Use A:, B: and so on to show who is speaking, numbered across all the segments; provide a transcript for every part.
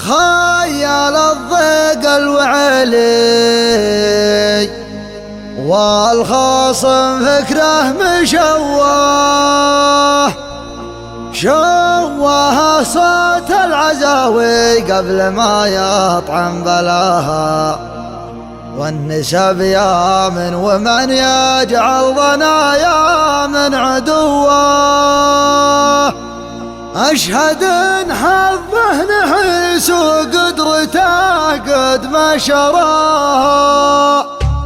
A: خيال الضيق الوعلي والخصم فكره مشوه، شوه صوت العزاوي قبل ما يطعم بلاها، والنسب يا من ومن يجعل ضنايا من عدوه. أشهد إن حظه نحيس وقدرته قد ما شراه،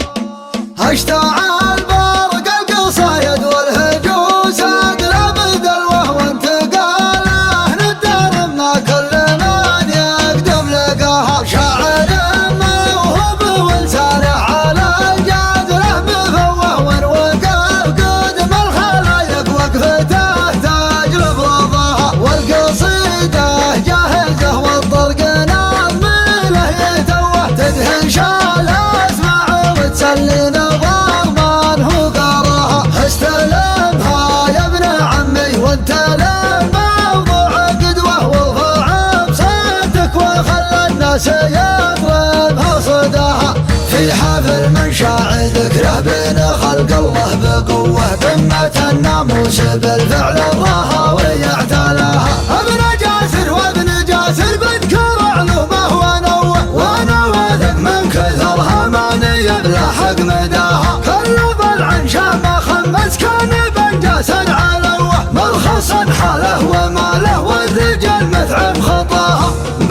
A: اشتعل برق القصايد والهجوس أقلب دلوه وانتقاله، ندرمنا كل من يقدم لقاها، شاعر موهوب ولسانه على الجادله مفوه، ونوقف قدم الخلايق وقفته تاج لفظها، والقصيدة جاهزة والطرق نظمله يتوه، تدهن شال اسمع وتسلينا سيضربها صداها. في حفل من شاع ذكره بين خلق الله بقوة، قمة الناموس بالفعل الرهاوي اعتلاها. ابن جاسر وابن جاسر بذكر علومه ونوه، وانا واثق من كثرها ماني يبلحق مداها. كل ضلع شام خمس كان بن جاسر علوه، ملخصا حاله وماله والرجال متعب خطاها.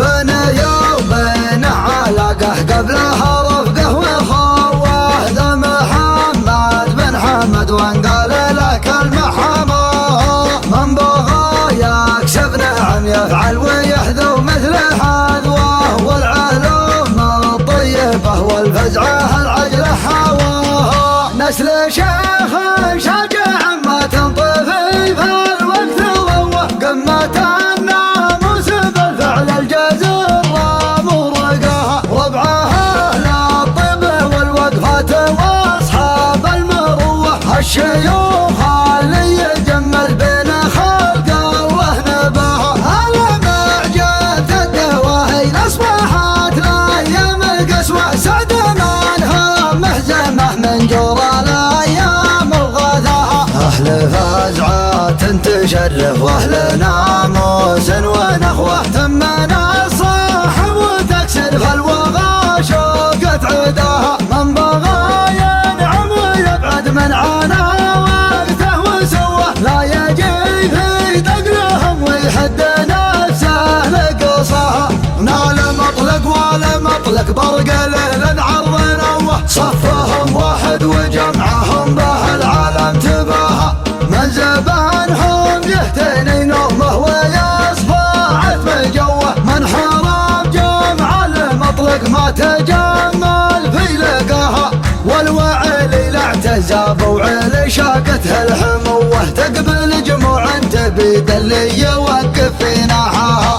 A: قبلها رفقه وخوه، ذا محمد بن حمد وانقال لك المحامة، من بغى يكسب نعم يفعل ويحذو مثل حذوه، والعلوم الطيبة والفزعة العجل حواه. نسل شيخ شجاع ما تنطفي في الوقت ضوه، قمة الناموس بالفعل الجزر مرقاها، واصحاب المروة الشيوخ اللي يجمل بين خلق الله نباها. على معجة الدواهي اصبحت الايام القسوة، سعد منها مهزمه من جرى الايام الغثاها. اهل فزعات تشرف واهل ناموس ونخوه، تمنا الصاحب وتكسر فالوغى شوقة عداها. من بغى ينعم ويبعد من عانى وقته وسوه، لا يجي في دقلهم ويحد نفسه لقصاها. نال مطلق ولا مطلق برق ليل عرض نوه، صفهم واحد وجمعهم به العالم تباها. من زبانهم يهتني نومه ويصفى عتم جوه، من حرام جمع المطلق ما تجمل في لقاها. والوعلي لا اعتزاب وعلي شاقتها الحموه، تقبل جموع تبيد اللي يوقف في نحاها.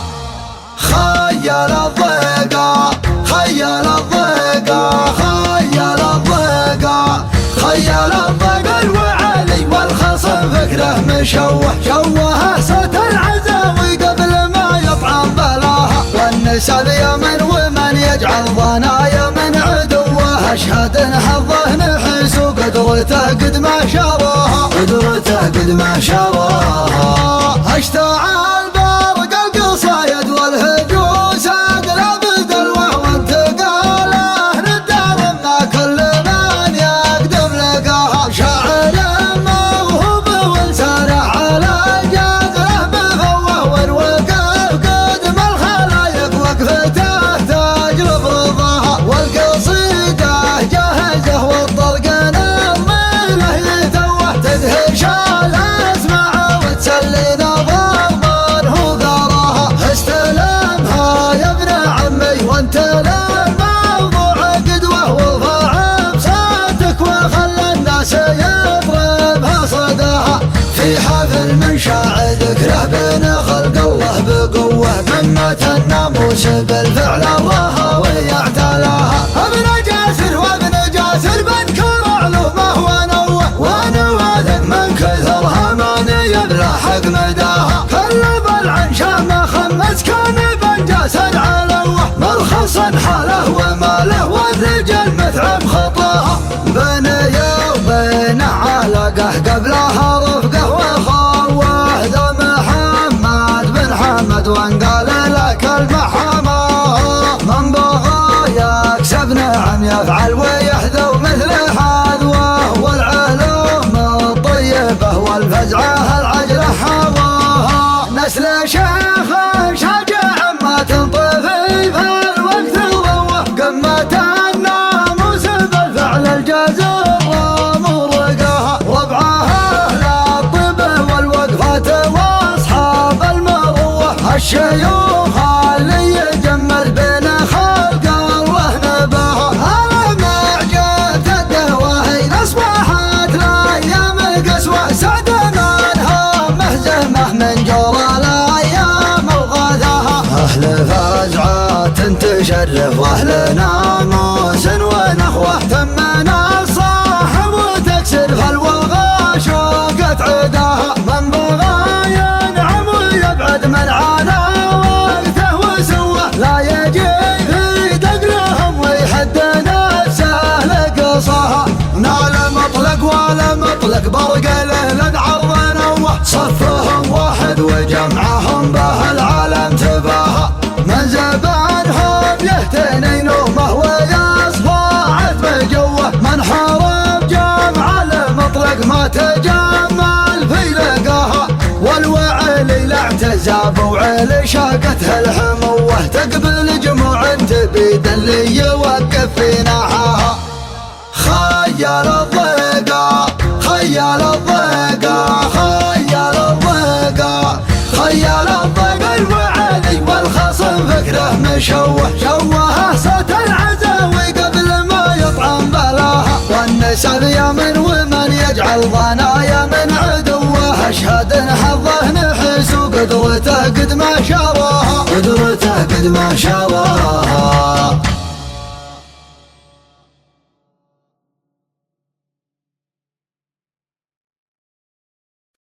A: خيال الضيقة خيال الضيقة خيال الضيقة خيال الضيقة الوعلي والخصم فكره مشوه، شوه صوت العزاوي قبل ما يطعم بلاها، والنسب يمن ومن يجعل ضنايا من عدوه. اشهد ان حظه نحس وقدرته قد ما شراها، قدرته قد ما شراها. اشتعل برق القصايد والهجوس اقلب دلوه وانتقاله، ندرمنا كل من يقدم لقاها. شاعر موهوب ولسانه على الجادله مفوه، ونوقف قدم الخلايق وقفته تاج لفظها، والقصيدة جاهزة والطرق نظمله يتوه، تدهش الاسمع وتسلينا ضمنه ثراها. استلمها يا ابن عمي وانت للموضوع قدوة، وارفع بصوتك وخلى الناس يضربها صداها. في حفل من شاع ذكره بين خلق الله بقوة، قمة الناموس بالفعل الرهاوي اعتلاها. ابن جاسر وابن جاسر بذكر علومه ونوه، وانا واثق من كثرها ماني يبلحق مداها. كل ضلع شام خمس كان بن جاسر على حصن حاله وماله والرجال متعب خطاها، بني وبين علاقه قبلها رفقه وخوه، ذا محمد بن حمد وانقال لك المحامة، من بغى يكسب نعم يفعل ويحذو مثل حذوه، والعلوم الطيبة والفزعة العجلة حواها، نسل شيخ شجاع ما تنطفي في الوقت ضوه، قمة الناموس بالفعل الجزر ومرقاها، ربعها للطب والوقفات واصحاب المروه، الشيوخ اللي يجمل بين خلق الله نباها، على معجة الدواهي اصبحت الايام القسوة، سعد منها مهزمه من جور الايام وغاثاها، اهل فزعات تشرف واهل ناموس ونخوه، تمنا الصاحب وتكسر خلوه شوقت عداها، من بغى ينعم ويبعد من عانى وقته وسوه، لا يجي في دقلهم ويحد نفسه لقصاها، نال مطلق ولا مطلق برق ليل عرض نوه، صفهم واحد وجمعهم به العالم تباها، من زبانهم يهتني نومه ويصفى عتب جوه، من حارب جمع المطلق ما تجمل في لقاها، والوعلي لا اعتزاب وعلي شاقته الحموه، تقبل جموع تبيد اللي يوقف في ناحاها، خيال الضيقة خيال الضيقة خيال الضيقة خيال الضيقة، الوعلي والخصم فكره مشوه، شوه صوت العزاوي قبل ما يطعم بلاها، والنسب يمن ومن يجعل ضنايا من عدوه، اشهد ان حظه نحس وقدرته قد ما شواها، قدرته قد ما شواها.